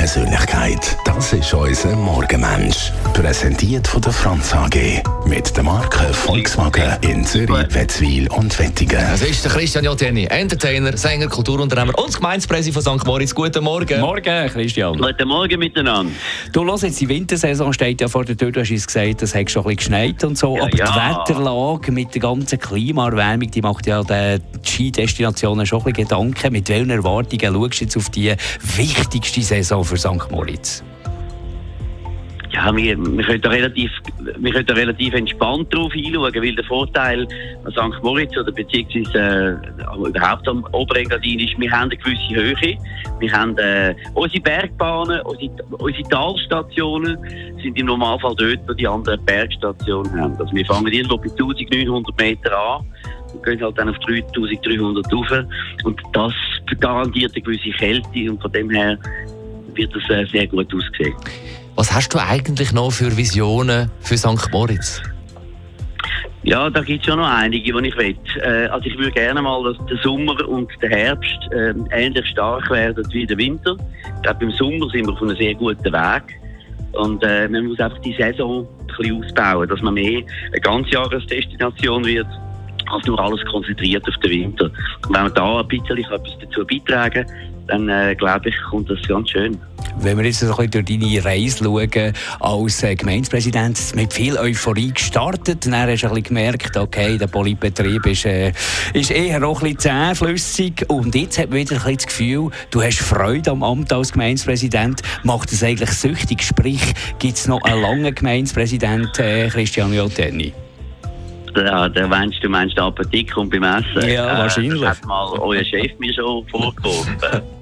Persönlichkeit. Das ist unser Morgenmensch. Präsentiert von der Franz AG. Mit der Marke Volkswagen in Zürich, Wetzwil und Wettigen. Es ist der Christian Joteni, Entertainer, Sänger, Kulturunternehmer und Gemeindepräsident von St. Moritz. Guten Morgen. Morgen, Christian. Guten Morgen miteinander. Du hörst jetzt, die Wintersaison steht ja vor der Tür. Du hast uns gesagt, es hat schon ein bisschen geschneit und so. Aber die Wetterlage mit der ganzen Klimaerwärmung, die macht ja den Skidestinationen schon ein bisschen Gedanken. Mit welchen Erwartungen schaust du jetzt auf die wichtigste Saison für St. Moritz? Ja, wir können da relativ entspannt drauf hinschauen, weil der Vorteil an St. Moritz oder beziehungsweise überhaupt am Oberengadin ist, wir haben eine gewisse Höhe. Wir haben unsere Bergbahnen, unsere Talstationen sind im Normalfall dort, wo die anderen Bergstationen haben. Also wir fangen irgendwo bei 1900 Meter an und gehen halt dann auf 3300 rauf. Und das garantiert eine gewisse Kälte und von dem her wird das sehr gut aussehen. Was hast du eigentlich noch für Visionen für St. Moritz? Ja, da gibt es schon noch einige, die ich will. Also ich würde gerne mal, dass der Sommer und der Herbst ähnlich stark werden wie der Winter. Ich glaube, im Sommer sind wir auf einem sehr guten Weg. Und man muss einfach die Saison ein bisschen ausbauen, dass man mehr eine Ganzjahresdestination wird, als nur alles konzentriert auf den Winter. Und wenn wir da ein bisschen etwas dazu beitragen, dann glaube ich, kommt das ganz schön. Wenn wir jetzt ein bisschen durch deine Reise schauen, als Gemeindepräsident mit viel Euphorie gestartet, dann hast du ein bisschen gemerkt, okay, der Politbetrieb ist eher auch ein bisschen zähflüssig. Und jetzt hat man wieder ein bisschen das Gefühl, du hast Freude am Amt als Gemeindepräsident. Macht es eigentlich süchtig? Sprich, gibt es noch einen langen Gemeindepräsident, Christian Joteni? Ja, du meinst den Appetit kommt beim Essen. Ja, wahrscheinlich. Das hat mal euer Chef mir schon vorgeworfen.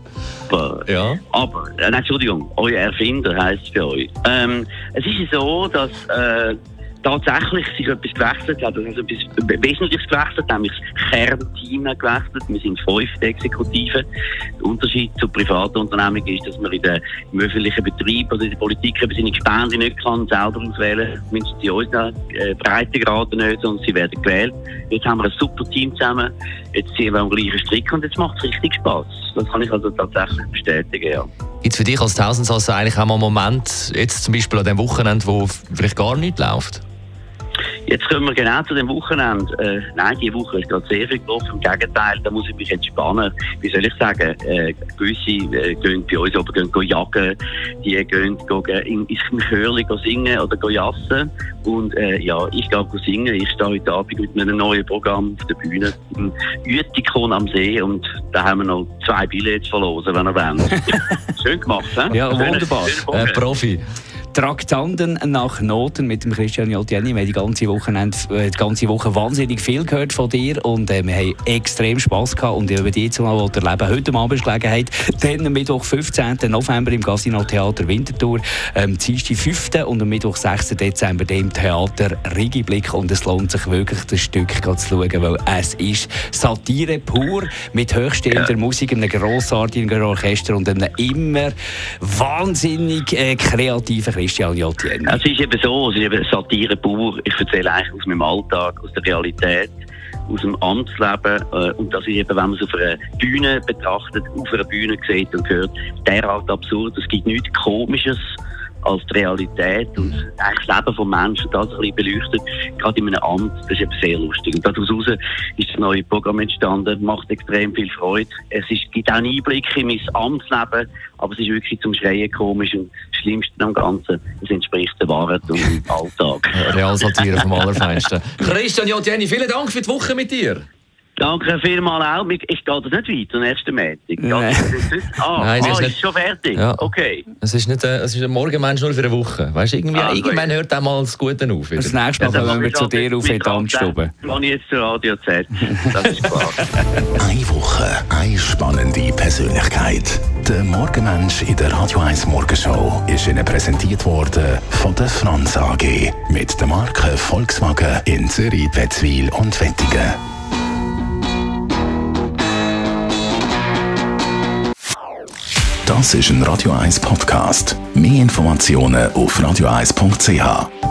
Ja. Aber, Entschuldigung, euer Erfinder heisst es für euch. Es ist so, dass tatsächlich sich etwas gewechselt hat, also etwas Wesentliches gewechselt, nämlich das Kernteam hat gewechselt. Wir sind 5 Exekutive. Der Unterschied zur privaten Unternehmung ist, dass man im öffentlichen Betrieb oder in der Politik eben seine Gespende nicht kann selber auswählen, zumindest in unseren Breitengraden nicht, sondern sie werden gewählt. Jetzt haben wir ein super Team zusammen, jetzt ziehen wir am gleichen Strick und jetzt macht es richtig Spass. Das kann ich also tatsächlich bestätigen, ja. Gibt es für dich als Tausendsasser eigentlich auch mal einen Moment, jetzt zum Beispiel an dem Wochenende, wo vielleicht gar nichts läuft? Jetzt kommen wir genau zu dem Wochenende. Nein, diese Woche ist gerade sehr viel gelaufen. Im Gegenteil, da muss ich mich entspannen. Wie soll ich sagen? Gewisse gehen bei uns oben jagen, die gehen ins Chörli singen oder jassen. Und ja, ich gehe singen. Ich stehe heute Abend mit einem neuen Programm auf der Bühne im Uetikon am See. Und da haben wir noch 2 Billets verlosen, wenn ihr wollt. Schön gemacht, he? Ja, wunderbar. Profi. Traktanten nach Noten mit dem Christian Joteni. Wir haben die ganze Woche wahnsinnig viel gehört von dir und wir haben extrem Spass gehabt. Und über die mal erleben, heute Abend Gelegenheit, dann am Mittwoch 15. November im Casino Theater Winterthur, Dienstag 5. und am Mittwoch 6. Dezember im Theater Rigiblick. Und es lohnt sich wirklich, das Stück zu schauen, weil es ist Satire pur mit hochstehender Musik, einem grossartigen Orchester und einem immer wahnsinnig kreativen Christian Joteni. Es ist eben so, es ist eben Satire pur. Ich erzähle eigentlich aus meinem Alltag, aus der Realität, aus dem Amtsleben. Und das ist eben, wenn man es auf einer Bühne betrachtet, auf einer Bühne sieht und hört, derart absurd. Es gibt nichts Komisches als die Realität und eigentlich das Leben des Menschen, das ein bisschen beleuchtet, gerade in einem Amt, das ist eben sehr lustig. Und daraus ist das neue Programm entstanden, macht extrem viel Freude. Es gibt auch einen Einblick in mein Amtsleben, aber es ist wirklich zum Schreien komisch und das Schlimmste am Ganzen, es entspricht der Wahrheit und dem Alltag. Realsatire vom Allerfeinsten. Christian Joteni, vielen Dank für die Woche mit dir. Danke vielmals auch. Ich gehe das nicht weiter, nächsten Montag. Nein, ist schon fertig? Ja. Okay. Es ist ein Morgenmensch nur für eine Woche. Weißt, irgendwann hört auch mal das Gute auf. Das nächste Mal kommen wir zu dir auf in die Amtsstube. Dann gehe ich jetzt zur Radio Z. Das ist klar. Eine Woche, eine spannende Persönlichkeit. Der Morgenmensch in der Radio 1 Morgenshow ist Ihnen präsentiert worden von der Franz AG. Mit der Marke Volkswagen in Zürich, Wetzwil und Wettigen. Das ist ein Radio 1 Podcast. Mehr Informationen auf radio1.ch.